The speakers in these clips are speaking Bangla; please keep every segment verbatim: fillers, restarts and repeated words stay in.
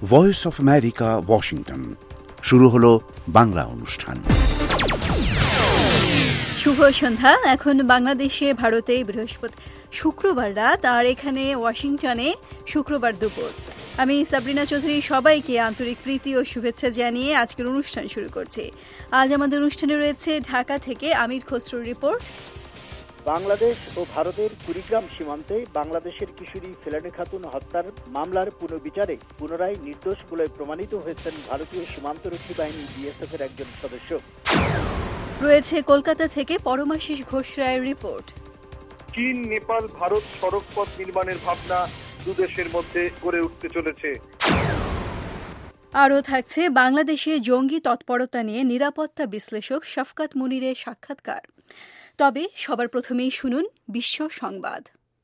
Voice of America, Washington. শুরু হলো বাংলা অনুষ্ঠান। শুভ সন্ধ্যা। এখন বাংলাদেশে, ভারতে বৃহস্পতি শুক্রবার রাত, আর এখানে ওয়াশিংটনে শুক্রবার দুপুর। আমি সাবরিনা চৌধুরী সবাইকে আন্তরিক প্রীতি ও শুভেচ্ছা জানিয়ে আজকের অনুষ্ঠান শুরু করছি। আজ আমাদের অনুষ্ঠানে রয়েছে ঢাকা থেকে আমির খসরুর রিপোর্ট। বাংলাদেশ ও ভারতের কুড়িগ্রাম সীমান্তে বাংলাদেশের কিশোরী ফেলানী খাতুন হত্যার মামলার পুনর্বিচারে পুনরায় নির্দোষ বলে প্রমাণিত হয়েছেন ভারতীয় সীমান্তরক্ষী বাহিনী বিএসএফ এর একজন সদস্য। রয়েছে কলকাতা থেকে পরমাশিস ঘোষ রায়ের রিপোর্ট। চীন, নেপাল, ভারত সড়ক পথ নির্মাণের ভাবনা দুদেশের মধ্যে গড়ে উঠতে চলেছে। আরও থাকছে বাংলাদেশে জঙ্গি তৎপরতা নিয়ে নিরাপত্তা বিশ্লেষক শফকাত মুনিরের সাক্ষাৎকার। তবে সবার প্রথমেই শুনুন বিশ্ব সংবাদ।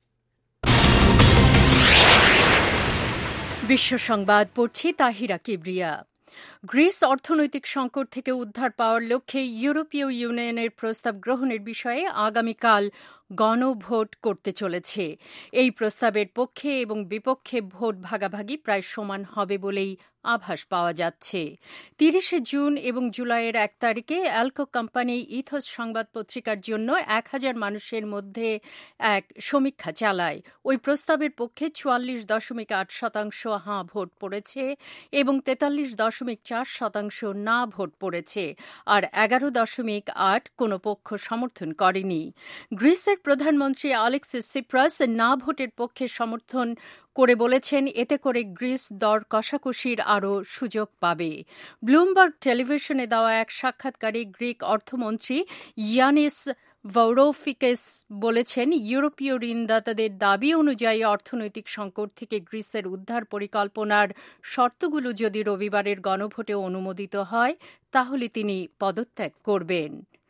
বিশ্ব সংবাদ পড়ছি তাহিরা কিবরিয়া। গ্রিস অর্থনৈতিক সংকট থেকে উদ্ধার পাওয়ার লক্ষ্যে ইউরোপীয় ইউনিয়নের প্রস্তাব গ্রহণের বিষয়ে আগামীকাল গণভোট করতে চলেছে। এই প্রস্তাবের পক্ষে এবং বিপক্ষে ভোট ভাগাভাগি প্রায় সমান হবে বলেই আভাস পাওয়া যাচ্ছে। তিরিশে জুন এবং জুলাইয়ের এক তারিখে অ্যালকো কোম্পানি ইথোস সংবাদ পত্রিকার জন্য এক হাজার মানুষের মধ্যে এক সমীক্ষা চালায়। ওই প্রস্তাবের পক্ষে চুয়াল্লিশ দশমিক আট শতাংশ হাঁ ভোট পড়েছে এবং তেতাল্লিশ দশমিক চার শতাংশ না ভোট পড়েছে, আর এগারো দশমিক আট কোনো পক্ষ সমর্থন করেনি। গ্রিসের প্রধানমন্ত্রী আলেক্সিস সিপ্রাস না ভোটের পক্ষে সমর্থন করে বলেছেন, এতে করে গ্রিস দর কষাকষির আরও সুযোগ পাবে। ব্লুমবার্গ টেলিভিশনে দেওয়া এক সাক্ষাৎকারে গ্রিক অর্থমন্ত্রী ইয়ানিস ভারৌফিকেস বলেছেন, ইউরোপীয় ঋণদাতাদের দাবি অনুযায়ী অর্থনৈতিক সংকট থেকে গ্রিসের উদ্ধার পরিকল্পনার শর্তগুলো যদি রবিবারের গণভোটে অনুমোদিত হয় তাহলে তিনি পদত্যাগ করবেন।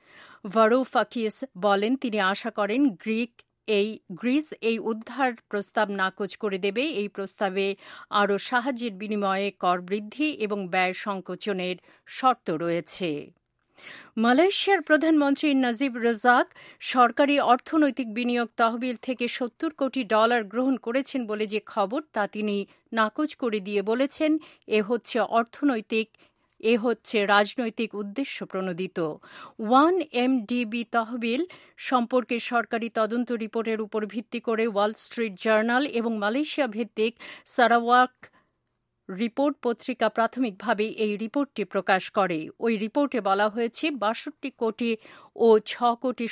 ভারৌফাকিস বলেন, তিনি আশা করেন গ্রিক এই গ্রিস এই উদ্ধার প্রস্তাব নাকচ করে দেবে। এই প্রস্তাবে আরও সাহায্যের বিনিময়ে কর বৃদ্ধি এবং ব্যয় সংকোচনের শর্ত রয়েছে। মালয়েশিয়ার প্রধানমন্ত্রী নাজিব রাজাক সরকারি অর্থনৈতিক বিনিয়োগ তহবিল থেকে সত্তর কোটি ডলার গ্রহণ করেছেন বলে যে খবর তা তিনি নাকচ করে দিয়ে বলেছেন, এ হচ্ছে অর্থনৈতিক এ হচ্ছে রাজনৈতিক উদ্দেশ্য প্রণোদিত। ওয়ান এমডিবি তহবিল সম্পর্কে সরকারি তদন্ত রিপোর্টের উপর ভিত্তি করে ওয়াল স্ট্রিট জার্নাল এবং মালয়েশিয়া ভিত্তিক সারাওয়াক রিপোর্ট পত্রিকা প্রাথমিকভাবে এই রিপোর্টটি প্রকাশ করে। ওই রিপোর্টে বলা হয়েছে, বাষট্টি কোটি ও ছ কোটি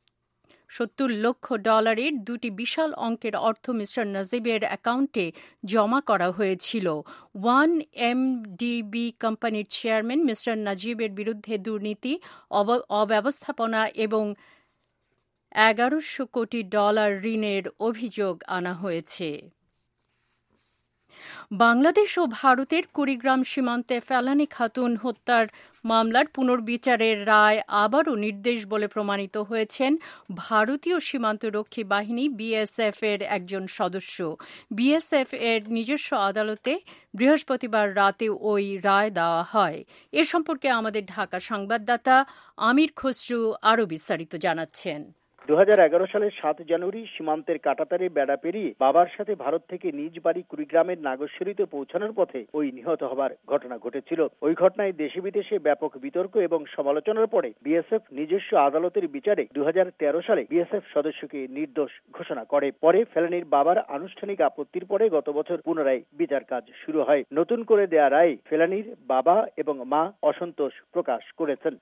সত্তর লক্ষ ডলারের দুটি বিশাল অঙ্কের অর্থ মিস্টার নাজিবের অ্যাকাউন্টে জমা করা হয়েছিল। ওয়ান এমডিবি কোম্পানির চেয়ারম্যান মিস্টার নাজিবের বিরুদ্ধে দুর্নীতি, অব্যবস্থাপনা এবং এগারোশো কোটি ডলার ঋণের অভিযোগ আনা হয়েছে। বাংলাদেশ ও ভারতের কুড়িগ্রাম সীমান্তে ফেলানী খাতুন হত্যার মামলার পুনর্বিচারের রায় আবারও নির্দেশ বলে প্রমাণিত হয়েছেন ভারতীয় সীমান্তরক্ষী বাহিনী বিএসএফ এর একজন সদস্য। বিএসএফ এর নিজস্ব আদালতে বৃহস্পতিবার রাতে ওই রায় দেওয়া হয়। এ সম্পর্কে আমাদের ঢাকা সংবাদদাতা আমির খসরু আরও বিস্তারিত জানাচ্ছেন। দু হাজার এগারো সালের সাত জানুয়ারি সীমান্তের কাঁটাতারে বেড়া পেরিয়ে বাবার সাথে ভারত থেকে নিজ বাড়ি কুড়িগ্রামের নাগশ্বরীতে পৌঁছানোর পথে ওই নিহত হবার ঘটনা ঘটেছিল। ওই ঘটনায় দেশে বিদেশে ব্যাপক বিতর্ক এবং সমালোচনার পরে বিএসএফ নিজস্ব আদালতের বিচারে দু হাজার তেরো সালে বিএসএফ সদস্যকে নির্দোষ ঘোষণা করে। পরে ফেলানীর বাবার আনুষ্ঠানিক আপত্তির পরে গত বছর পুনরায় বিচার কাজ শুরু হয়। নতুন করে দেয়া রায় ফেলানীর বাবা এবং মা অসন্তোষ প্রকাশ করেছেন।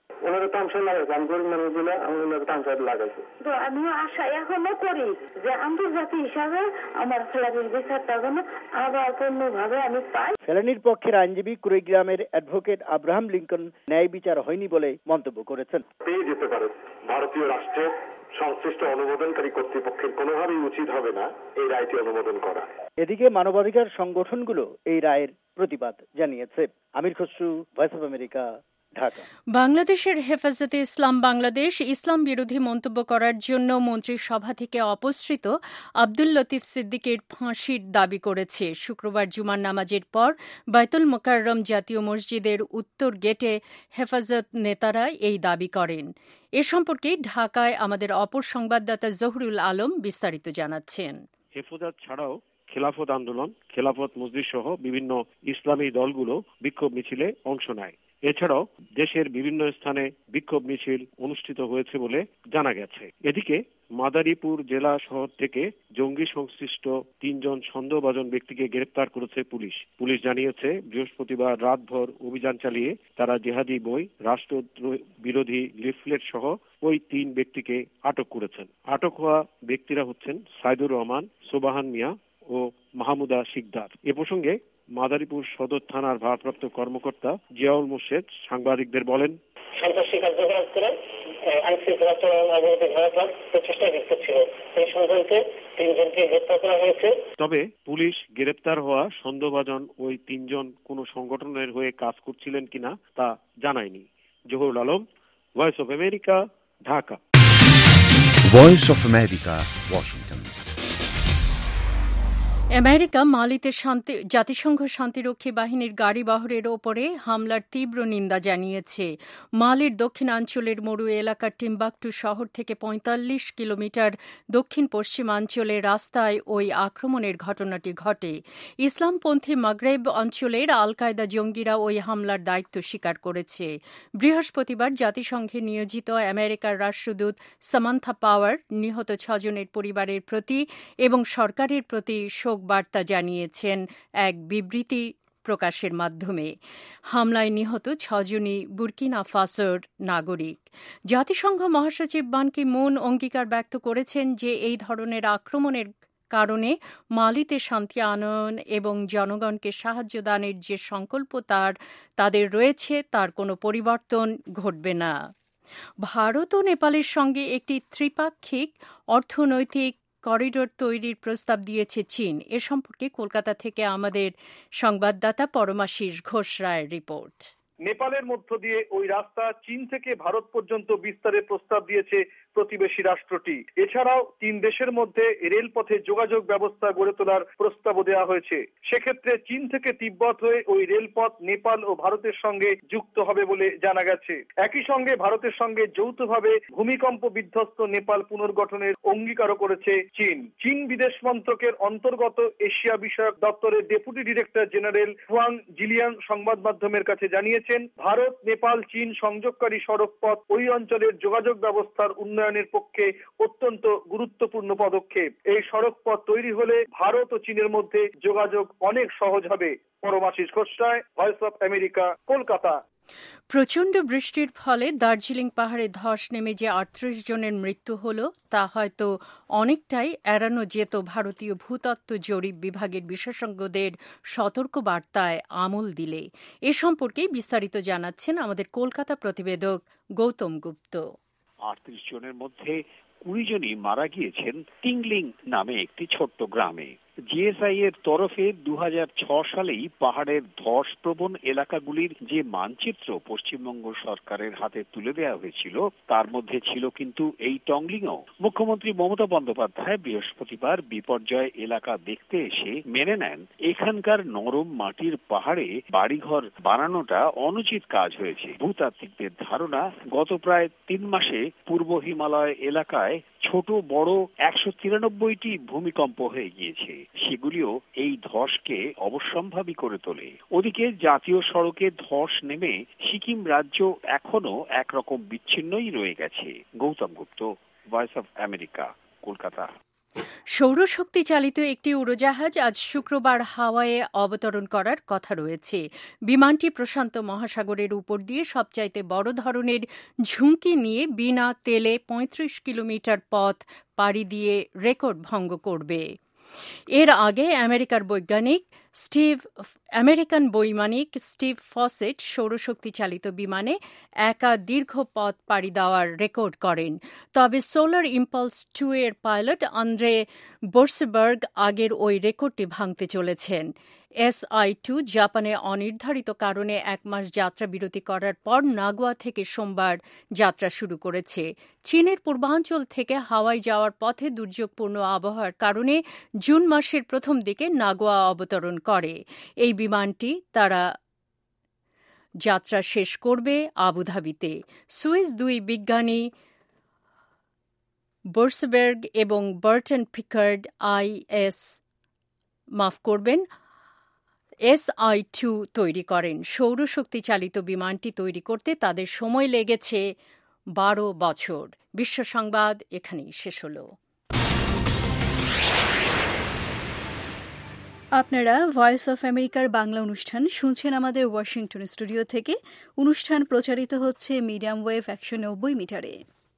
আমিও আশা এখনো করি যে আন্তর্জাতিক হিসাবে আমার ফেলানীর বিচারটা যেন আবার পূর্ণভাবে আমি পাই। ফেলানীর পক্ষের আইনজীবী কুড়িগ্রামের অ্যাডভোকেট আব্রাহাম লিঙ্কন ন্যায় বিচার হয়নি বলে মন্তব্য করেছেন। পেয়ে যেতে পারে ভারতীয় রাষ্ট্রের সংশ্লিষ্ট অনুমোদনকারী কর্তৃপক্ষের কোনোভাবেই উচিত হবে না এই রায়টি অনুমোদন করা। এদিকে মানবাধিকার সংগঠনগুলো এই রায়ের প্রতিবাদ জানিয়েছে। Amir Khasru, Voice of America, Dhaka. বাংলাদেশের হেফাজতে ইসলাম বাংলাদেশ ইসলাম বিরোধী মন্তব্য করার জন্য মন্ত্রিসভা থেকে অপসৃত আব্দুল লতিফ সিদ্দিকের ফাঁসির দাবি করেছে। শুক্রবার জুমার নামাজের পর বাইতুল মোকাররম জাতীয় মসজিদের উত্তর গেটে হেফাজত নেতারা এই দাবি করেন। এ সম্পর্কে ঢাকায় আমাদের অপর সংবাদদাতা জহুরুল আলম বিস্তারিত জানাচ্ছেন। হেফাজত ছাড়াও খেলাফত আন্দোলন, খেলাফত মজলিস সহ বিভিন্ন ইসলামী দলগুলো বিক্ষোভ মিছিলে অংশ নেয়। এছাড়াও দেশের বিভিন্ন স্থানে বিক্ষোভ মিছিল অনুষ্ঠিত হয়েছে বলে জানা গেছে। এদিকে মাদারীপুর জেলা শহর থেকে জঙ্গি সংশ্লিষ্ট তিনজন সন্দেহভাজন ব্যক্তিকে গ্রেফতার করেছে পুলিশ। পুলিশ জানিয়েছে বৃহস্পতিবার রাতভর অভিযান চালিয়ে তারা জেহাদি বই, রাষ্ট্র বিরোধী লিফলেট সহ ওই তিন ব্যক্তিকে আটক করেছেন। আটক হওয়া ব্যক্তিরা হচ্ছেন সাইদুর রহমান, সোবাহান মিয়া ও মাহমুদা শিকদার। এ প্রসঙ্গে মাদারীপুর সদর থানার ভারপ্রাপ্ত কর্মকর্তা জিয়াউল মোর্শেদ সাংবাদিকদের বলেন, সন্ত্রাসী কার্যকলাপ করে আইনশৃঙ্খলা চরম অবনতি ঘটাবার প্রচেষ্টা লিপ্ত ছিল। এই সংক্রান্তে তিনজনকে গ্রেপ্তার করা হয়েছে। তবে পুলিশ গ্রেপ্তার হওয়া সন্দেহভাজন ওই তিনজন কোন সংগঠনের হয়ে কাজ করছিলেন কিনা তা জানায়নি। Zahurul Alam, Voice of America, Dhaka. Voice of America, Washington. America মালিতে শান্তি জাতিসংঘ শান্তিরক্ষী বাহিনীর গাড়ি বহরের ওপরে হামলার তীব্র নিন্দা জানিয়েছে। মালির দক্ষিণাঞ্চলের মরু এলাকার টিম্বাকটু শহর থেকে পঁয়তাল্লিশ কিলোমিটার দক্ষিণ পশ্চিমাঞ্চলে রাস্তায় ওই আক্রমণের ঘটনাটি ঘটে। ইসলামপন্থী মাগরেব অঞ্চলের আল কায়দা জঙ্গিরা ওই হামলার দায়িত্ব স্বীকার করেছে। বৃহস্পতিবার জাতিসংঘে নিয়োজিত আমেরিকার রাষ্ট্রদূত সামান্থা পাওয়ার নিহত ছজনের পরিবারের প্রতি এবং সরকারের প্রতি শোক বার্তা জানিয়েছেন এক বিবৃতি প্রকাশের মাধ্যমে। হামলায় নিহত ছজনই বুর্কিনা ফাসোর নাগরিক। জাতিসংঘ মহাসচিব বান কি মুন অঙ্গীকার ব্যক্ত করেছেন যে এই ধরনের আক্রমণের কারণে মালিতে শান্তি আনয়ন এবং জনগণকে সাহায্য দানের যে সংকল্প তার তাদের রয়েছে তার কোনো পরিবর্তন ঘটবে না। ভারত ও নেপালের সঙ্গে একটি ত্রিপাক্ষিক অর্থনৈতিক করিডোর তৈরির প্রস্তাব দিয়েছে চীন। এ সম্পর্কে কলকাতা থেকে আমাদের সংবাদদাতা পরমাশিস ঘোষ রায়ের রিপোর্ট। নেপালের মধ্য দিয়ে ওই রাস্তা চীন থেকে ভারত পর্যন্ত বিস্তারের প্রস্তাব দিয়েছে প্রতিবেশী রাষ্ট্রটি। এছাড়াও তিন দেশের মধ্যে রেলপথে যোগাযোগ ব্যবস্থা গড়ে তোলার প্রস্তাবও দেওয়া হয়েছে। সেক্ষেত্রে চীন থেকে তিব্বত হয়ে ওই রেলপথ নেপাল ও ভারতের সঙ্গে যুক্ত হবে বলে জানা গেছে। একই সঙ্গে ভারতের সঙ্গে যৌথভাবে ভূমিকম্প বিধ্বস্ত নেপাল পুনর্গঠনের অঙ্গীকারও করেছে চীন। চীন বিদেশ মন্ত্রকের অন্তর্গত এশিয়া বিষয়ক দপ্তরের deputy director general Huang Xilian সংবাদ মাধ্যমের কাছে জানিয়েছেন, ভারত নেপাল চীন সংযোগকারী সড়ক পথ ওই অঞ্চলের যোগাযোগ ব্যবস্থার উন্নয়নের পক্ষে অত্যন্ত গুরুত্বপূর্ণ পদক্ষেপ। এই সড়ক পথ তৈরি হলে ভারত ও চীনের মধ্যে যোগাযোগ অনেক সহজ হবে। Paramashis Ghosh Roy, Voice of America, Kolkata. প্রচণ্ড বৃষ্টির ফলে দার্জিলিং পাহাড়ে ধস নেমে যে আটত্রিশ জনের মৃত্যু হল তা হয়তো অনেকটাই এড়ানো যেত ভারতীয় ভূতত্ত্ব জরিপ বিভাগের বিশেষজ্ঞদের সতর্ক বার্তায় আমল দিলে। এ সম্পর্কে বিস্তারিত জানাচ্ছেন আমাদের কলকাতা প্রতিবেদক গৌতম গুপ্ত। আটত্রিশ জনের মধ্যে কুড়ি জনই মারা গিয়েছেন টিংলিং নামে একটি ছোট্ট গ্রামে। জিএসআই এর তরফে দু হাজার ছয় সালেই পাহাড়ের ধস প্রবণ এলাকাগুলির যে মানচিত্র পশ্চিমবঙ্গ সরকারের হাতে তুলে দেওয়া হয়েছিল তার মধ্যে ছিল কিন্তু এই টংলিংও। মুখ্যমন্ত্রী মমতা বন্দ্যোপাধ্যায় বৃহস্পতিবার বিপর্যয় এলাকা দেখতে এসে মেনে নেন এখানকার নরম মাটির পাহাড়ে বাড়িঘর বানানোটা অনুচিত কাজ হয়েছে। ভূতাত্ত্বিকদের ধারণা, গত প্রায় তিন মাসে পূর্ব হিমালয় এলাকায় ছোট বড় একশো তিরানব্বইটি ভূমিকম্প হয়ে গিয়েছে। সেগুলিও এই ধসকে অবশ্যম্ভাবী করে তোলে। ওদিকে জাতীয় সড়কে ধস নেমে সিকিম রাজ্য এখনো একরকম বিচ্ছিন্নই রয়ে গেছে। Gautam Gupta, Voice of America, Kolkata. সৌরশক্তি চালিত একটি উড়োজাহাজ আজ শুক্রবার হাওয়াইয়ে অবতরণ করার কথা রয়েছে। বিমানটি প্রশান্ত মহাসাগরের উপর দিয়ে সবচাইতে বড় ধরনের ঝুঁকি নিয়ে বিনা তেলে পঁয়ত্রিশ কিলোমিটার পথ পাড়ি দিয়ে রেকর্ড ভঙ্গ করবে। এর আগে আমেরিকার বৈজ্ঞানিক স্টিভ আমেরিকান বৈমানিক স্টিভ ফসেট সৌরশক্তি চালিত বিমানে একা দীর্ঘ পথ পাড়ি দেওয়ার রেকর্ড করেন। তবে সোলার ইম্পালস টু এর পাইলট আন্দ্রে বোর্সবার্গ আগের ওই রেকর্ডটি ভাঙতে চলেছেন। এস আই টু জাপানে অনির্ধারিত কারণে এক মাস যাত্রা বিরতি করার পর নাগোয়া থেকে সোমবার যাত্রা শুরু করেছে। চীনের পূর্বাঞ্চল থেকে হাওয়াই যাওয়ার পথে দুর্যোগপূর্ণ আবহাওয়ার কারণে জুন মাসের প্রথম দিকে নাগোয়া অবতরণ করে। এই বিমানটি তারা যাত্রা শেষ করবে আবুধাবিতে। সুইস দুই বিজ্ঞানী বোর্সবার্গ এবং বার্টন পিকার্ড আই এস মাফ করবেন এস আই টু তৈরি করেন। সৌরশক্তি চালিত বিমানটি তৈরি করতে তাদের সময় লেগেছে বারো বছর। বিশ্ব সংবাদ এখানেই শেষ হল। আপনারা ভয়েস অফ আমেরিকার বাংলা অনুষ্ঠান শুনছেন আমাদের ওয়াশিংটন স্টুডিও থেকে। অনুষ্ঠান প্রচারিত হচ্ছে মিডিয়াম ওয়েভ একশো নব্বই মিটারে।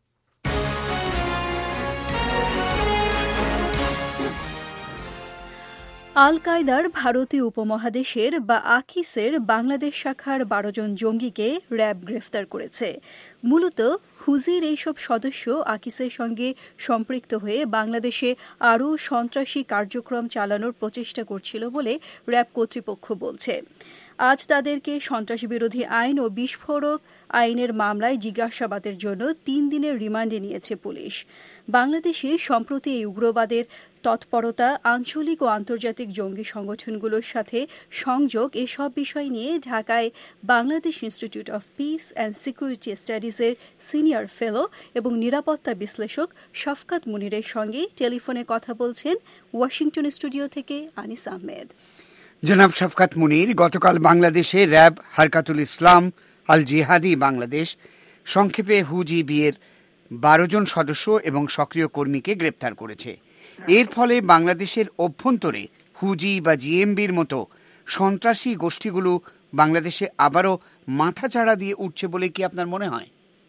আল কায়দার ভারতীয় উপমহাদেশের বা আকিসের বাংলাদেশ শাখার বারো জন জঙ্গিকে র্যাব গ্রেফতার করেছে। মূলত হুজির এইসব সদস্য আকিসের সঙ্গে সম্পৃক্ত হয়ে বাংলাদেশে আরও সন্ত্রাসী কার্যক্রম চালানোর প্রচেষ্টা করছিল বলে র্যাব কর্তৃপক্ষ বলছে। আজ তাদেরকে সন্ত্রাসী বিরোধী আইন ও বিস্ফোরক আইনের মামলায় জিজ্ঞাসাবাদের জন্য তিন দিনের রিমান্ডে নিয়েছে পুলিশ। বাংলাদেশে সম্প্রতি এই উগ্রবাদের তৎপরতা, আঞ্চলিক ও আন্তর্জাতিক জঙ্গি সংগঠনগুলোর সাথে সংযোগ এসব বিষয় নিয়ে ঢাকায় Bangladesh Institute of Peace and Security স্টাডিজের সিনিয়র ফেলো এবং নিরাপত্তা বিশ্লেষক শফকাত মুনিরের সঙ্গে টেলিফোনে কথা বলছেন ওয়াশিংটন স্টুডিও থেকে আনিস আহমেদ। জনাব শফকাত মুনির, গতকাল বাংলাদেশে র্যাব, হারকাতুল ইসলাম, আল জিহাদি বাংলাদেশ, সংক্ষেপে হুজিবির বারো জন সদস্য এবং সক্রিয় কর্মীকে গ্রেপ্তার করেছে। এর ফলে বাংলাদেশের অভ্যন্তরে হুজি বা জিএমবির মতো সন্ত্রাসী গোষ্ঠীগুলো বাংলাদেশে আবারও মাথাচাড়া দিয়ে উঠছে বলে কি আপনার মনে হয়?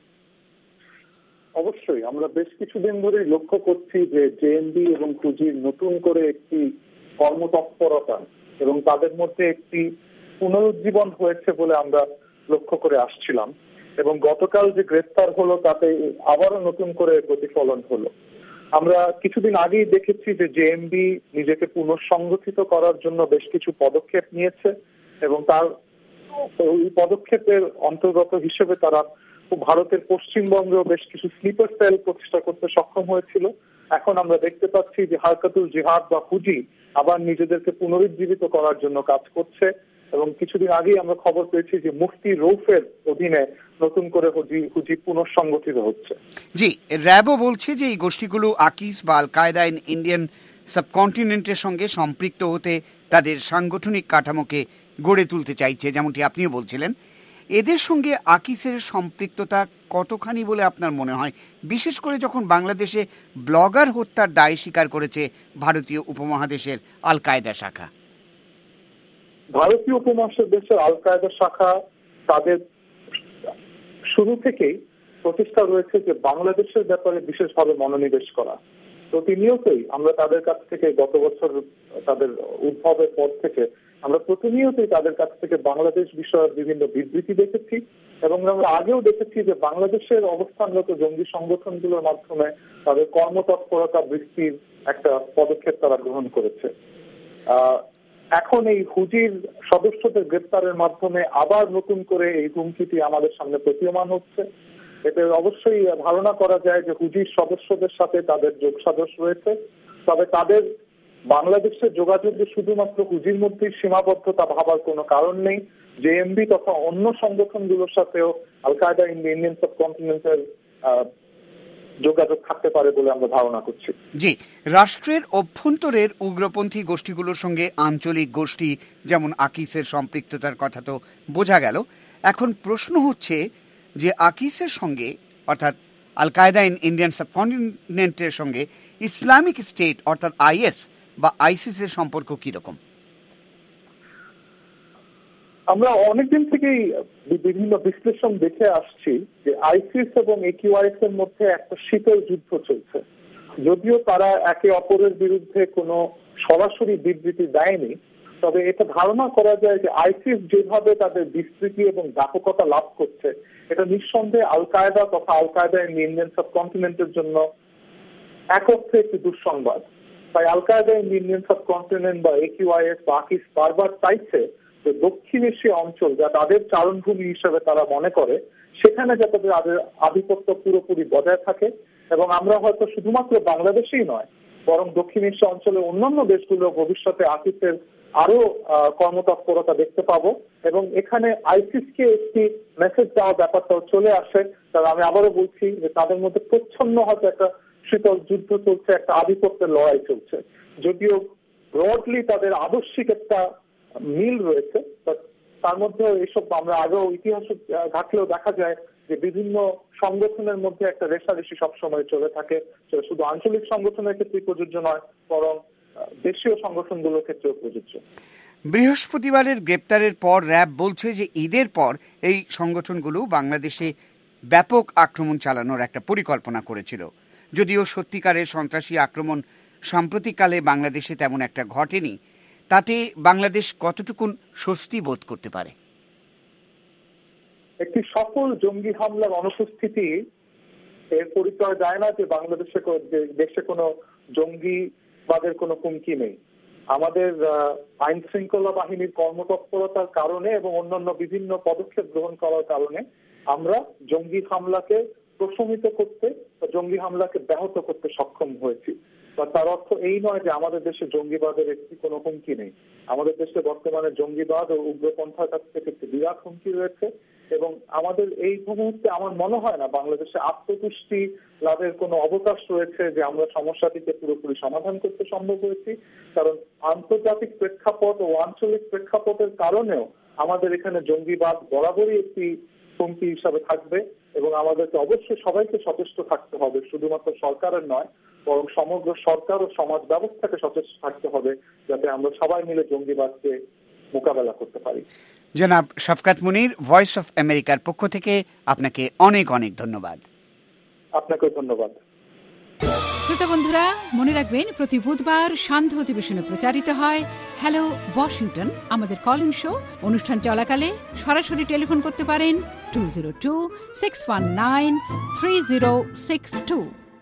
অবশ্যই আমরা বেশ কিছুদিন ধরেই লক্ষ্য করছি যে জেএমবি এবং হুজির নতুন করে একটি কর্মতৎপরতা এবং তাদের মধ্যে একটি পুনরুজ্জীবন হয়েছে বলে আমরা লক্ষ্য করে আসছিলাম, এবং গতকাল যে গ্রেফতার হলো তাতে আবারও নতুন করে প্রতিফলন হলো। আমরা কিছুদিন আগেই দেখেছি যে জেএমবি নিজেকে পুনঃসংগঠিত করার জন্য বেশ কিছু পদক্ষেপ নিয়েছে এবং তার এই পদক্ষেপের অন্তর্গত হিসেবে তারা ভারতের পশ্চিমবঙ্গেও বেশ কিছু স্লিপার সেল প্রতিষ্ঠা করতে সক্ষম হয়েছিল। এখন আমরা দেখতে পাচ্ছি যে হারকাতুল জিহাদ বা হুজি আবার নিজেদেরকে পুনরুজ্জীবিত করার জন্য কাজ করছে, এবং কিছুদিন আগেই আমরা খবর পেয়েছি যে মুফতি রৌফের অধীনে নতুন করে হুজি হুজি পুনঃসংগঠিত হচ্ছে। জি, র্যাবও বলছে যে এই গোষ্ঠীগুলো আকিস বা আল কায়দা ইন ইন্ডিয়ান সাবকন্টিনেন্টের সঙ্গে সম্পৃক্ত হতে তাদের সাংগঠনিক কাঠামোকে গড়ে তুলতে চাইছে, যেমনটি আপনিও বলছিলেন। এদের সঙ্গে আকিসের সম্পৃক্ততা কতখানি বলে আপনার মনে হয়, বিশেষ করে যখন বাংলাদেশে ব্লগার হত্যার দায় স্বীকার করেছে ভারতীয় উপমহাদেশের আল কায়দা শাখা? ভারতীয় উপমহাদেশের আল কায়দা শাখা তাদের শুরু থেকেই প্রচেষ্টা রয়েছে যে বাংলাদেশের ব্যাপারে বিশেষভাবে মনোনিবেশ করা। প্রতিনিয়তই আমরা তাদের কাছ থেকে গত বছর তাদের উদ্ভবের পর থেকে আমরা প্রতিনিয়তই তাদের কাছ থেকে বাংলাদেশ বিষয়ের বিভিন্ন বিবৃতি দেখেছি, এবং আমরা আগেও দেখেছি যে বাংলাদেশের অবস্থানগত জঙ্গি সংগঠনগুলোর মাধ্যমে তাদের কর্মতৎপরতা বৃদ্ধির একটা পদক্ষেপ তারা গ্রহণ করেছে। আহ এখন এই হুজির সদস্যদের গ্রেপ্তারের মাধ্যমে আবার নতুন করে এই হুমকিটি আমাদের সামনে প্রতীয়মান হচ্ছে। এতে অবশ্যই ধারণা করা যায় যে হুজির সদস্যদের সাথে তাদের যোগসাজশ রয়েছে, তবে তাদের বাংলাদেশের যোগাযোগ যে শুধুমাত্র হুজির মধ্যেই সীমাবদ্ধতা ভাবার কোনো কারণ নেই। জেএমবি তথা অন্য সংগঠনগুলোর সাথেও আল কায়দা ইন ইন্ডিয়ান সাবকন্টিনেন্টের যোগাযোগ থাকতে পারে বলে আমরা ধারণা করছি। জি, রাষ্ট্রের অভ্যন্তরের উগ্রপন্থী গোষ্ঠীগুলোর সঙ্গে আঞ্চলিক গোষ্ঠী যেমন আকিসের সম্পৃক্ততার কথা তো বোঝা গেল। এখন প্রশ্ন হচ্ছে যে আকিসের সঙ্গে অর্থাৎ আল কায়দা ইন ইন্ডিয়ান সাবকন্টিনেন্টের সঙ্গে ইসলামিক স্টেট অর্থাৎ আইএস বা আইসিসের সম্পর্ক কিরকম? আমরা অনেকদিন থেকেই বিভিন্ন বিশ্লেষণ দেখে আসছি যে আইসিস এবং একিউআইএস এর মধ্যে একটা শীতল যুদ্ধ চলছে। যদিও তারা একে অপরের বিরুদ্ধে কোনো সরাসরি বিবৃতি দেয়নি, তবে এটা ধারণা করা যায় যে আইসিস যেভাবে তাদের বিস্তৃতি এবং ব্যাপকতা লাভ করছে, এটা নিঃসন্দেহে আল কায়দা তথা আল কায়দা ইন ইন্ডিয়ান সাবকন্টিনেন্টের জন্য এক অর্থে একটি দুঃসংবাদ। তাই আল কায়দা ইন ইন্ডিয়ান সাবকন্টিনেন্ট বা একিউআইএস বা আকিস বারবার চাইছে যে দক্ষিণ এশিয়া অঞ্চল যা তাদের চারণভূমি হিসেবে তারা মনে করে, সেখানে যাতে তাদের আধিপত্য পুরোপুরি বজায় থাকে, এবং আমরা হয়তো শুধুমাত্র বাংলাদেশেই নয় বরং দক্ষিণ এশিয়া অঞ্চলের অন্যান্য দেশগুলো ভবিষ্যতে আকিসের আরো কর্মতৎপরতা দেখতে পাবো, এবং এখানে আইসিসকে একটি মেসেজ দেওয়ার ব্যাপারটাও চলে আসে। তারা আমি আবারও বলছি যে তাদের মধ্যে প্রচ্ছন্ন হয়তো একটা শীতল যুদ্ধ চলছে, একটা আধিপত্যের লড়াই চলছে। যদিও ব্রডলি তাদের আদর্শিক একটা মিল রয়েছে, তার মধ্যে এসব আমরা আগেও ইতিহাস ঘাটলেও দেখা যায় যে বিভিন্ন সংগঠনের মধ্যে একটা রেষারেষি সবসময় চলে থাকে। শুধু আঞ্চলিক সংগঠনের ক্ষেত্রে প্রযোজ্য নয়, বরং দেশীয় সংগঠনগুলোর ক্ষেত্রেও প্রযোজ্য। বৃহস্পতিবারের গ্রেপ্তারের পর র্যাব বলছে যে ঈদের পর এই সংগঠনগুলো বাংলাদেশে ব্যাপক আক্রমণ চালানোর একটা পরিকল্পনা করেছিল। যদিও সত্যিকারের সন্ত্রাসী আক্রমণ সাম্প্রতিককালে বাংলাদেশে তেমন একটা ঘটেনি, তাতে বাংলাদেশ কতটুকুন স্বস্তি বোধ করতে পারে? একটি সফল জঙ্গি হামলার অনুপস্থিতি এর পরিচয় দেয় না যে বাংলাদেশে দেশে কোনো জঙ্গিবাদের কোনো হুমকি নেই। আমাদের আইন শৃঙ্খলা বাহিনীর কর্মতৎপরতার কারণে এবং অন্যান্য বিভিন্ন পদক্ষেপ গ্রহণ করার কারণে আমরা জঙ্গি হামলাকে প্রশমিত করতে, জঙ্গি হামলাকে ব্যাহত করতে সক্ষম হয়েছি। তার অর্থ এই নয় যে আমাদের দেশে জঙ্গিবাদের একটি কোনো হুমকি নেই। আমাদের দেশে বর্তমানে জঙ্গিবাদ ও উগ্রপন্থার কাছ থেকে একটি বিরাট হুমকি রয়েছে এবং আমাদের এই মুহূর্তে আমার মনে হয় না বাংলাদেশে আত্মতুষ্টি লাভের কোনো অবকাশ রয়েছে যে আমরা সমস্যাটিকে পুরোপুরি সমাধান করতে সম্ভব হয়েছি। কারণ আন্তর্জাতিক প্রেক্ষাপট ও আঞ্চলিক প্রেক্ষাপটের কারণেও আমাদের এখানে জঙ্গিবাদ বরাবরই একটি হুমকি হিসাবে থাকবে এবং আমাদেরকে অবশ্যই সবাইকে সচেষ্ট থাকতে হবে, শুধুমাত্র সরকারের নয় বরং সমগ্র সরকার ও সমাজ ব্যবস্থাকে সচেষ্ট থাকতে হবে যাতে আমরা সবাই মিলে জঙ্গিবাদকে মোকাবেলা করতে পারি। জনাব শফকাত মুনির, ভয়েস অফ আমেরিকার পক্ষ থেকে আপনাকে অনেক অনেক ধন্যবাদ। আপনাকেও ধন্যবাদ। শ্রোতা বন্ধুরা, মনে রাখবেন প্রতি বুধবার সান্ধ্য অধিবেশনে প্রচারিত হয় হ্যালো ওয়াশিংটন আমাদের কল ইন শো। অনুষ্ঠান চলাকালে সরাসরি টেলিফোন করতে পারেন two zero two six one nine three zero six two.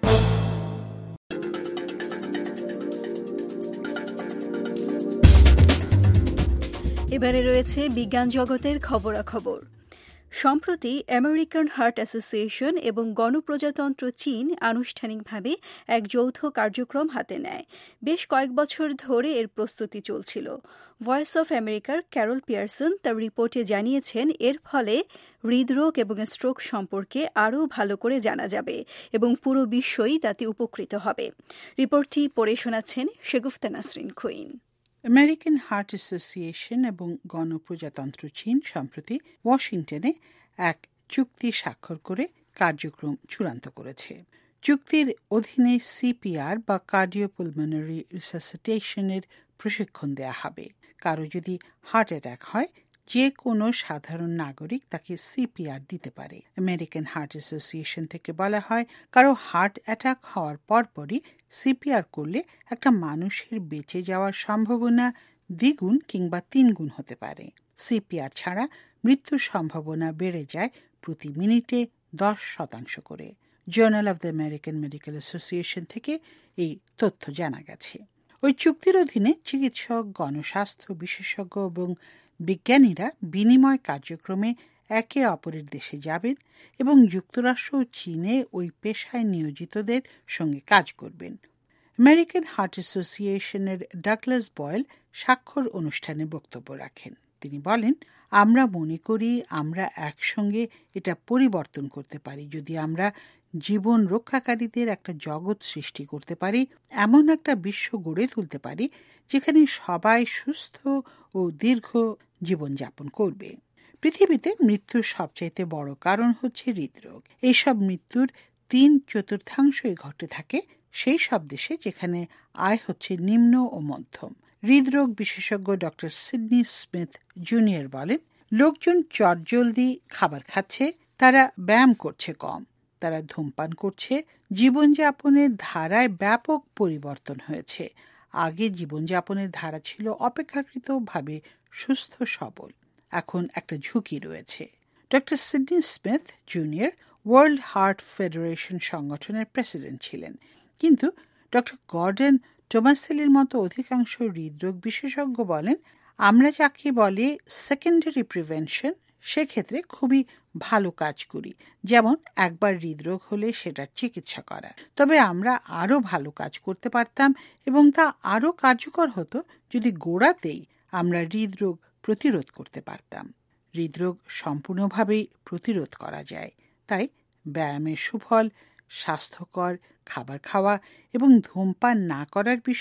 এবারে রয়েছে বিজ্ঞান জগতের খবরাখবর। সম্প্রতি আমেরিকান হার্ট অ্যাসোসিয়েশন এবং গণপ্রজাতন্ত্র চীন আনুষ্ঠানিকভাবে এক যৌথ কার্যক্রম হাতে নেয়। বেশ কয়েক বছর ধরে এর প্রস্তুতি চলছিল। ভয়েস অফ আমেরিকার ক্যারল পিয়ারসন তার রিপোর্টে জানিয়েছেন এর ফলে হৃদরোগ এবং স্ট্রোক সম্পর্কে আরও ভালো করে জানা যাবে এবং পুরো বিশ্বই তাতে উপকৃত হবে। রিপোর্টটি পড়ে শোনাচ্ছেন Shegufta Nasrin Quinn. American Heart Association এবং গণপ্রজাতন্ত্র চীন সম্প্রতি ওয়াশিংটনে এক চুক্তি স্বাক্ষর করে কার্যক্রম চূড়ান্ত করেছে। চুক্তির অধীনে সিপিআর বা কার্ডিওপুলমোনারি রিসাসিটেশনের প্রশিক্ষণ দেয়া হবে। কারো যদি হার্ট অ্যাটাক হয়, যে কোনো সাধারণ নাগরিক তাকে সিপিআর দিতে পারে। আমেরিকান হার্ট অ্যাসোসিয়েশন থেকে বলা হয়, কারো হার্ট অ্যাটাক হওয়ার পরপরই সিপিআর করলে একটা মানুষের বেঁচে যাওয়ার সম্ভাবনা দ্বিগুণ কিংবা তিনগুণ হতে পারে। সিপিআর ছাড়া মৃত্যুর সম্ভাবনা বেড়ে যায় প্রতি মিনিটে দশ শতাংশ করে। Journal of the American Medical Association থেকে এই তথ্য জানা গেছে। ওই চুক্তির অধীনে চিকিৎসক, গণস্বাস্থ্য বিশেষজ্ঞ এবং বিজ্ঞানীরা বিনিময় কার্যক্রমে একে অপরের দেশে যাবেন এবং যুক্তরাষ্ট্র ও চীনে ওই পেশায় নিয়োজিতদের সঙ্গে কাজ করবেন। আমেরিকান হার্ট অ্যাসোসিয়েশনের ডাগলাস বয়েল স্বাক্ষর অনুষ্ঠানে বক্তব্য রাখেন। তিনি বলেন, আমরা মনে করি আমরা একসঙ্গে এটা পরিবর্তন করতে পারি যদি আমরা জীবন রক্ষাকারীদের একটা জগৎ সৃষ্টি করতে পারি, এমন একটা বিশ্ব গড়ে তুলতে পারি যেখানে সবাই সুস্থ ও দীর্ঘ জীবনযাপন করবে। পৃথিবীতে মৃত্যুর সবচাইতে বড় কারণ হচ্ছে হৃদরোগ। এইসব মৃত্যুর তিন চতুর্থাংশই ঘটে থাকে সেই সব দেশে যেখানে আয় হচ্ছে নিম্ন ও মধ্যম। হৃদরোগ বিশেষজ্ঞ ডক্টর সিডনি স্মিথ জুনিয়র বলেন, লোকজন চটজলদি খাবার খাচ্ছে, তারা ব্যায়াম করছে কম, তারা ধূমপান করছে। জীবনযাপনের ধারায় ব্যাপক পরিবর্তন হয়েছে। আগে জীবনযাপনের ধারা ছিল অপেক্ষাকৃতভাবে সুস্থ সবল, এখন একটা ঝুঁকি রয়েছে। Doctor Sidney Smith junior World Heart Federation সংগঠনের প্রেসিডেন্ট ছিলেন, কিন্তু ডক্টর গর্ডন টোমাসেলির মতো অধিকাংশ হৃদরোগ বিশেষজ্ঞ বলেন, আমরা যাকে বলে সেকেন্ডারি প্রিভেনশন, সেক্ষেত্রে খুবই ভালো কাজ করি। যেমন একবার হৃদরোগ হলে সেটার চিকিৎসা করা। তবে আমরা আরও ভালো কাজ করতে পারতাম এবং তা আরও কার্যকর হতো যদি গোড়াতেই আমরা হৃদরোগ প্রতিরোধ করতে পারতাম। হৃদরোগ সম্পূর্ণভাবেই প্রতিরোধ করা যায়। তাই ব্যায়ামের সুফল, স্বাস্থ্যকর খাবার খাওয়া এবং ধূমপান না করার বিষয়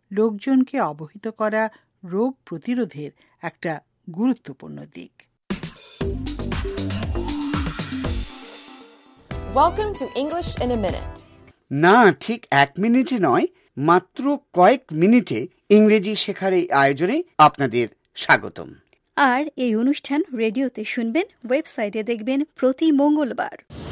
লোকজনকে অবহিত করা রোগ প্রতিরোধের একটা গুরুত্বপূর্ণ দিক। Welcome to English in a minute. না, ঠিক এক মিনিটে নয়, মাত্র কয়েক মিনিটে ইংরেজি শেখার এই আয়োজনে আপনাদের স্বাগতম। আর এই অনুষ্ঠান রেডিওতে শুনবেন, ওয়েবসাইটে দেখবেন প্রতি মঙ্গলবার।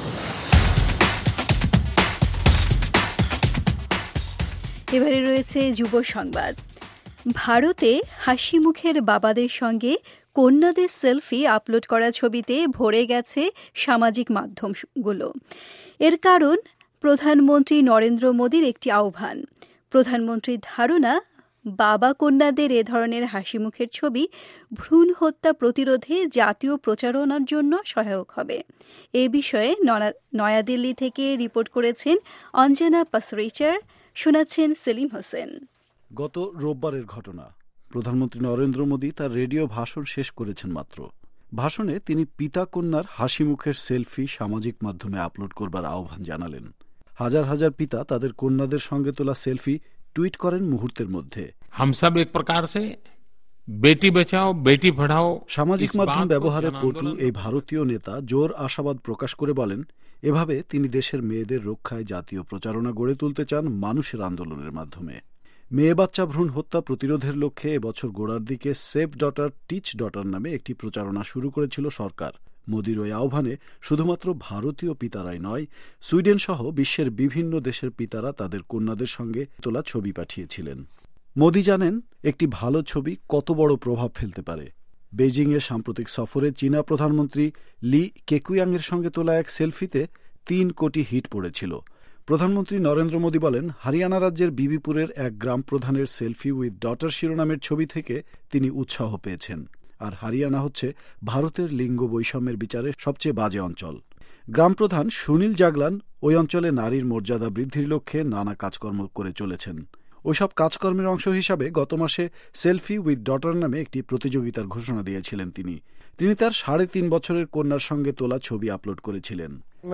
এবারে রয়েছে যুব সংবাদ। ভারতে হাসি মুখের বাবাদের সঙ্গে কন্যাদের সেলফি আপলোড করা ছবিতে ভরে গেছে সামাজিক মাধ্যমগুলো। এর কারণ প্রধানমন্ত্রী নরেন্দ্র মোদীর একটি আহ্বান। প্রধানমন্ত্রীর ধারণা, বাবা কন্যাদের এ ধরনের হাসি মুখের ছবি ভ্রূণ হত্যা প্রতিরোধে জাতীয় প্রচারণার জন্য সহায়ক হবে। এ বিষয়ে নয়াদিল্লি থেকে রিপোর্ট করেছেন অঞ্জনা পাসরিচার, শোনাচ্ছেন সেলিম হোসেন। গত রোববারের ঘটনা। প্রধানমন্ত্রী নরেন্দ্র মোদী তার রেডিও ভাষণ শেষ করেছেন মাত্র। ভাষণে তিনি পিতা কন্যার হাসি মুখের সেলফি সামাজিক মাধ্যমে আপলোড করবার আহ্বান জানালেন। হাজার হাজার পিতা তাদের কন্যাদের সঙ্গে তোলা সেলফি টুইট করেন মুহূর্তের মধ্যে। हम सब एक प्रकार से বেটি বাঁচাও বেটি পড়াও। সামাজিক মাধ্যম ব্যবহারে পটু এই ভারতীয় নেতা জোর আশাবাদ প্রকাশ করে বলেন, এভাবে তিনি দেশের মেয়েদের রক্ষায় জাতীয় প্রচারণা গড়ে তুলতে চান মানুষের আন্দোলনের মাধ্যমে। মেয়ে বাচ্চা ভ্রূণ হত্যা প্রতিরোধের লক্ষ্যে এবছর গোড়ার দিকে সেভ ডটার টিচ ডটার নামে একটি প্রচারণা শুরু করেছিল সরকার। মোদির ওই আহ্বানে শুধুমাত্র ভারতীয় পিতারাই নয়, সুইডেন সহ বিশ্বের বিভিন্ন দেশের পিতারা তাদের কন্যাদের সঙ্গে তোলা ছবি পাঠিয়েছিলেন। মোদি জানেন একটি ভালো ছবি কত বড় প্রভাব ফেলতে পারে। বেজিংয়ের সাম্প্রতিক সফরে চীনা প্রধানমন্ত্রী লি কেকুয়াংয়ের সঙ্গে তোলা এক সেলফিতে তিন কোটি হিট পড়েছিল। প্রধানমন্ত্রী নরেন্দ্র মোদী বলেন, হরিয়ানা রাজ্যের বিবিপুরের এক গ্রাম প্রধানের সেলফি উইথ ডটার শিরোনামের ছবি থেকে তিনি উৎসাহ পেয়েছেন। আর হরিয়ানা হচ্ছে ভারতের লিঙ্গ বৈষম্যের বিচারে সবচেয়ে বাজে অঞ্চল। গ্রাম প্রধান সুনীল জাগলান ওই অঞ্চলে নারীর মর্যাদা বৃদ্ধির লক্ষ্যে নানা কাজকর্ম করে চলেছেন। ওইসব কাজকর্মের অংশ হিসাবে গত মাসে সেলফি উইথ ডটার নামে একটি প্রতিযোগিতার ঘোষণা দিয়েছিলেন তিনি। তিনি তার সাড়ে তিন বছরের কন্যার সঙ্গে তোলা ছবি আপলোড করেছিলেন।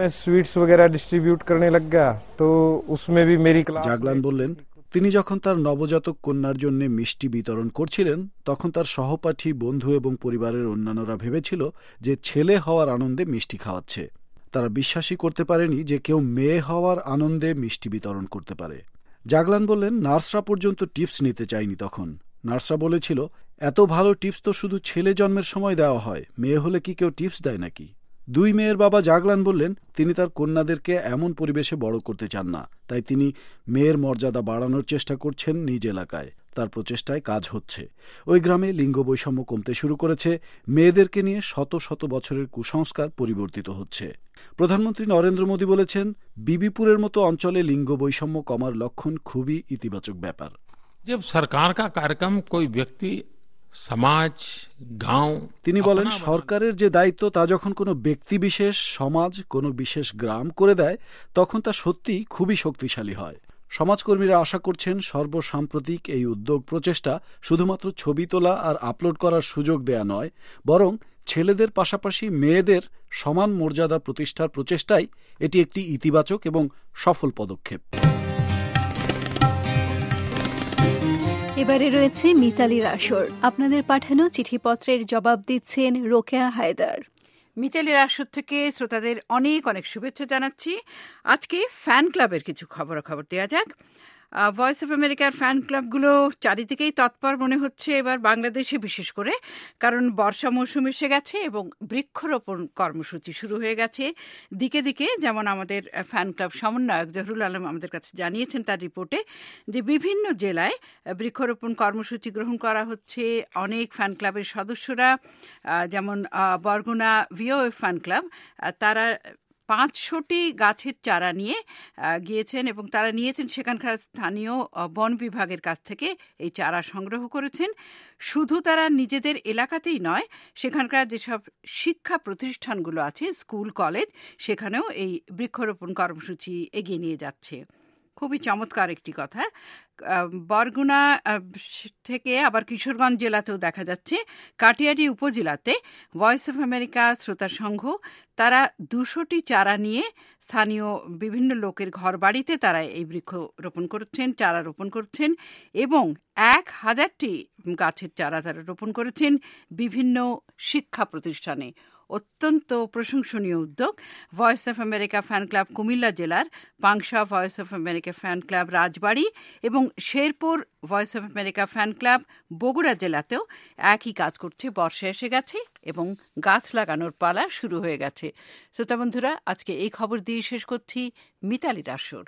জাগলান বললেন, তিনি যখন তার নবজাতক কন্যার জন্য মিষ্টি বিতরণ করছিলেন, তখন তার সহপাঠী, বন্ধু এবং পরিবারের অন্যান্যরা ভেবেছিল যে ছেলে হওয়ার আনন্দে মিষ্টি খাওয়াচ্ছে। তারা বিশ্বাসই করতে পারেনি যে কেউ মেয়ে হওয়ার আনন্দে মিষ্টি বিতরণ করতে পারে। জাগলান বললেন, নার্সরা পর্যন্ত টিপস নিতে চায়নি তখন। নার্সরা বলেছিল, এত ভালো টিপস তো শুধু ছেলে জন্মের সময় দেওয়া হয়, মেয়ে হলে কি কেউ টিপস দেয় নাকি? দুই মেয়ের বাবা জাগলান বললেন, তিনি তার কন্যাদেরকে এমন পরিবেশে বড় করতে চান না, তাই তিনি মেয়ের মর্যাদা বাড়ানোর চেষ্টা করছেন নিজ এলাকায়। তার প্রচেষ্টায় কাজ হচ্ছে। ওই গ্রামে লিঙ্গ বৈষম্য কমতে শুরু করেছে। মেয়েদেরকে নিয়ে শত শত বছরের কুসংস্কার পরিবর্তিত হচ্ছে। প্রধানমন্ত্রী নরেন্দ্র মোদী বলেছেন, বিবিপুরের মতো অঞ্চলে লিঙ্গ বৈষম্য কমার লক্ষণ খুবই ইতিবাচক ব্যাপার। जब सरकार का कार्यक्रम कोई व्यक्ति সমাজ গাঁও, তিনি বলেন, সরকারের যে দায়িত্ব তা যখন কোনো ব্যক্তি বিশেষ, সমাজ, কোনো বিশেষ গ্রাম করে দেয়, তখন তা সত্যি খুবই শক্তিশালী হয়। সমাজকর্মীরা আশা করছেন সর্বসাম্প্রতিক এই উদ্যোগ প্রচেষ্টা শুধুমাত্র ছবি তোলা আর আপলোড করার সুযোগ দেয়া নয়, বরং ছেলেদের পাশাপাশি মেয়েদের সমান মর্যাদা প্রতিষ্ঠার প্রচেষ্টাই এটি একটি ইতিবাচক এবং সফল পদক্ষেপ। এবারে রয়েছে মিতালির আসর। আপনাদের পাঠানো চিঠিপত্রের জবাব দিচ্ছেন রোকেয়া হায়দার। মিতালির আসর থেকে শ্রোতাদের অনেক অনেক শুভেচ্ছা জানাচ্ছি। আজকে ফ্যান ক্লাবের কিছু খবরাখবর দেওয়া যাক। ভয়েস অফ আমেরিকার ফ্যান ক্লাবগুলো চারিদিকেই তৎপর মনে হচ্ছে এবার বাংলাদেশে, বিশেষ করে কারণ বর্ষা মৌসুম এসে গেছে এবং বৃক্ষরোপণ কর্মসূচি শুরু হয়ে গেছে দিকে দিকে। যেমন আমাদের ফ্যান ক্লাব সমন্বয়ক জহুরুল আলম আমাদের কাছে জানিয়েছেন তার রিপোর্টে যে বিভিন্ন জেলায় বৃক্ষরোপণ কর্মসূচি গ্রহণ করা হচ্ছে। অনেক ফ্যান ক্লাবের সদস্যরা, যেমন বরগুনা ভিওএফ ফ্যান ক্লাব, তারা পাঁচশোটি গাছের চারা নিয়ে গিয়েছেন এবং তারা নিয়েছেন সেখানকার স্থানীয় বন বিভাগের কাছ থেকে এই চারা সংগ্রহ করেছেন। শুধু তারা নিজেদের এলাকাতেই নয়, সেখানকার যেসব শিক্ষা প্রতিষ্ঠানগুলো আছে, স্কুল, কলেজ, সেখানেও এই বৃক্ষরোপণ কর্মসূচি এগিয়ে নিয়ে যাচ্ছে। খুবই চমৎকার একটি কথা। বরগুনা থেকে আবার কিশোরগঞ্জ জেলাতেও দেখা যাচ্ছে কাটিয়াডি উপজেলাতে ভয়েস অফ আমেরিকা শ্রোতা সংঘ তারা দুশোটি চারা নিয়ে স্থানীয় বিভিন্ন লোকের ঘর বাড়িতে তারা এই বৃক্ষ রোপণ করছেন, চারা রোপণ করছেন এবং এক হাজারটি গাছের চারা তারা রোপণ করেছেন বিভিন্ন শিক্ষা প্রতিষ্ঠানে। অত্যন্ত প্রশংসনীয় উদ্যোগ। Voice of America fan club Comilla জেলার Pangsha Voice of America fan club Rajbari এবং Sherpur Voice of America fan club Bogura জেলাতেও একই কাজ করছে। বর্ষা এসে গেছে এবং গাছ লাগানোর পালা শুরু হয়ে গেছে। শ্রোতা বন্ধুরা, আজকে এই খবর দিয়ে শেষ করছি। মিতালি দাসর।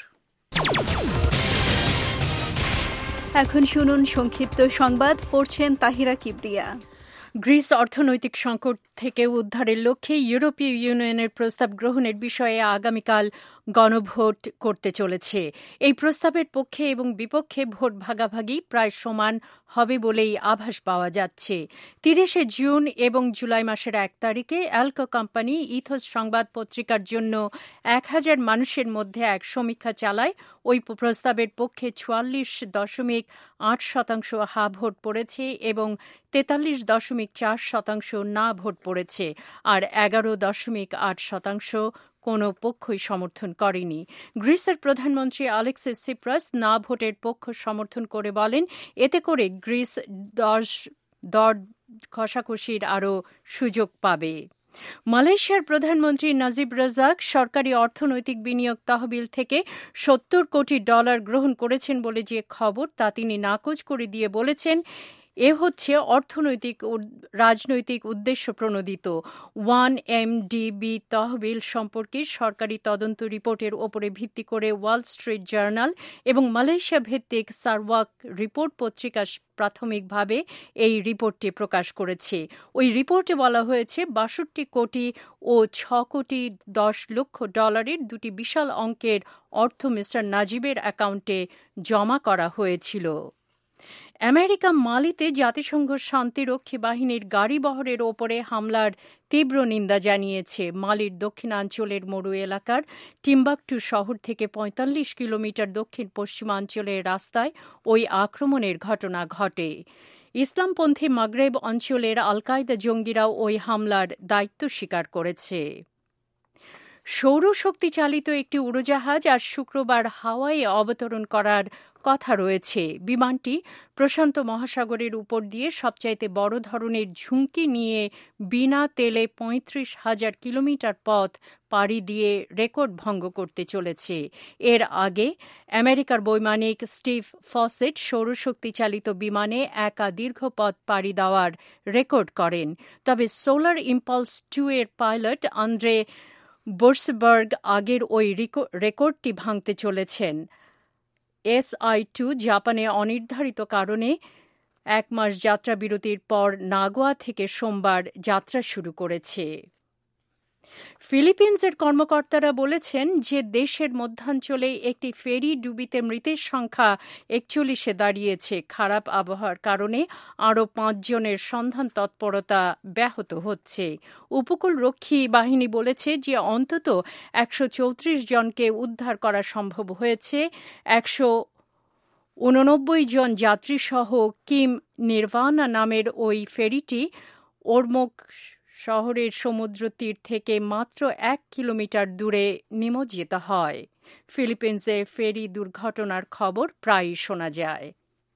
এখন শুনুন সংক্ষিপ্ত সংবাদ, পড়ছেন তাহিরা কিবরিয়া। গ্রিস অর্থনৈতিক সংকট থেকে উদ্ধারের লক্ষ্যে ইউরোপীয় ইউনিয়নের প্রস্তাব গ্রহণের বিষয়ে আগামীকাল গণভোট করতে চলেছে। এই প্রস্তাবের পক্ষে এবং বিপক্ষে ভোট ভাগাভাগি প্রায় সমান হবে বলেই আভাস পাওয়া যাচ্ছে। তিরিশে জুন এবং জুলাই মাসের এক তারিখে অ্যালকো কোম্পানি ইথোস সংবাদ পত্রিকার জন্য এক হাজার মানুষের মধ্যে এক সমীক্ষা চালায়। ওই প্রস্তাবের পক্ষে চুয়াল্লিশ দশমিক আট শতাংশ হা ভোট পড়েছে এবং তেতাল্লিশ দশমিক চার শতাংশ না ভোট পড়েছে, আর এগারো দশমিক আট শতাংশ কোনো পক্ষই সমর্থন করেনি। গ্রিসের প্রধানমন্ত্রী আলেক্সিস সিপ্রাস না ভোটের পক্ষ সমর্থন করে বলেন, এতে করে গ্রিস দশ দর কষাকষির আরও সুযোগ পাবে। মালয়েশিয়ার প্রধানমন্ত্রী নাজিব রাজাক সরকারি অর্থনৈতিক বিনিয়োগ তহবিল থেকে সত্তর কোটি ডলার গ্রহণ করেছেন বলে যে খবর তা তিনি নাকচ করে দিয়ে বলেছেন, এ হচ্ছে অর্থনৈতিক রাজনৈতিক উদ্দেশ্য প্রণোদিত। ওয়ান এম ডি বি তহবিল সম্পর্কে সরকারি তদন্ত রিপোর্টের ওপরে ভিত্তি করে ওয়াল স্ট্রিট জার্নাল এবং মালয়েশিয়া ভিত্তিক সারওয়াক রিপোর্ট পত্রিকা প্রাথমিকভাবে এই রিপোর্টটি প্রকাশ করেছে। ওই রিপোর্টে বলা হয়েছে বাষট্টি কোটি ও ছ কোটি দশ লক্ষ ডলারের দুটি বিশাল অঙ্কের অর্থ মিস্টার নাজিবের অ্যাকাউন্টে জমা করা হয়েছিল। আমেরিকা মালিতে জাতিসংঘ শান্তিরক্ষী বাহিনীর গাড়ি বহরের ওপরে হামলার তীব্র নিন্দা জানিয়েছে। মালির দক্ষিণাঞ্চলের মরু এলাকার টিম্বাকটু শহর থেকে পঁয়তাল্লিশ কিলোমিটার দক্ষিণ পশ্চিমাঞ্চলের রাস্তায় ওই আক্রমণের ঘটনা ঘটে। ইসলামপন্থী মাগরেব অঞ্চলের আল কায়দা জঙ্গিরাও ওই হামলার দায়িত্ব স্বীকার করেছে। সৌরশক্তি চালিত একটি উড়োজাহাজ আজ শুক্রবার হাওয়াইয়ে অবতরণ করার কথা রয়েছে। বিমানটি প্রশান্ত মহাসাগরের উপর দিয়ে সবচাইতে বড় ধরনের ঝুঁকি নিয়ে বিনা তেলে পঁয়ত্রিশ হাজার কিলোমিটার পথ পাড়ি দিয়ে রেকর্ড ভঙ্গ করতে চলেছে। এর আগে আমেরিকার বৈমানিক স্টিভ ফসেট সৌরশক্তি চালিত বিমানে একা দীর্ঘ পথ পাড়ি দেওয়ার রেকর্ড করেন। তবে সোলার ইম্পালস টু এর পাইলট আন্দ্রে বোর্সবার্গ আগের ওই রেকর্ডটি ভাঙতে চলেছেন। এস আই টু জাপানে অনির্ধারিত কারণে এক মাস যাত্রা বিরতির পর নাগোয়া থেকে সোমবার যাত্রা শুরু করেছে। ফিলিপিন্সের কর্মকর্তারা বলেছেন যে দেশের মধ্যাঞ্চলে একটি ফেরি ডুবিতে মৃতের সংখ্যা একচল্লিশে দাঁড়িয়েছে। খারাপ আবহাওয়ার কারণে আরও পাঁচজনের সন্ধান তৎপরতা ব্যাহত হচ্ছে। উপকূলরক্ষী বাহিনী বলেছে যে অন্তত একশো চৌত্রিশ জনকে উদ্ধার করা সম্ভব হয়েছে। একশো উননব্বই জন যাত্রীসহ কিম নির্ভানা নামের ওই ফেরিটি ওরমুক শহরের সমুদ্র তীর থেকে মাত্র এক কিলোমিটার দূরে নিমজ্জিত হয়। ফিলিপিন্সে ফেরি দুর্ঘটনার খবর প্রায়ই শোনা যায়।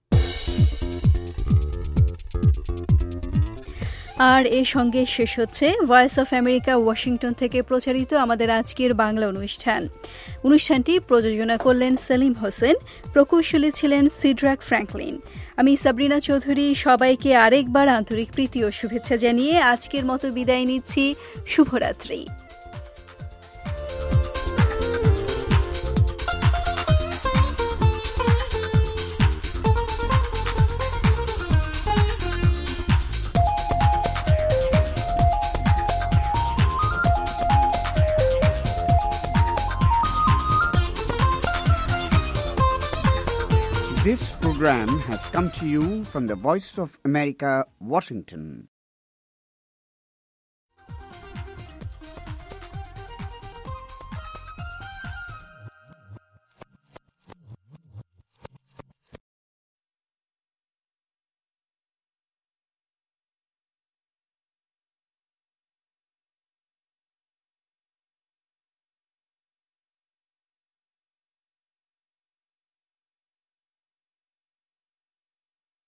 আর এর সঙ্গে শেষ হচ্ছে ভয়েস অফ আমেরিকা ওয়াশিংটন থেকে প্রচারিত আমাদের আজকের বাংলা অনুষ্ঠান। অনুষ্ঠানটি প্রযোজনা করলেন সেলিম হোসেন, প্রকৌশলী ছিলেন সিড্রাক ফ্র্যাঙ্কলিন। আমি সাবরিনা চৌধুরী সবাইকে আরেকবার আন্তরিক প্রীতি ও শুভেচ্ছা জানিয়ে আজকের মতো বিদায় নিচ্ছি। শুভরাত্রি। This program has come to you from the Voice of America, Washington.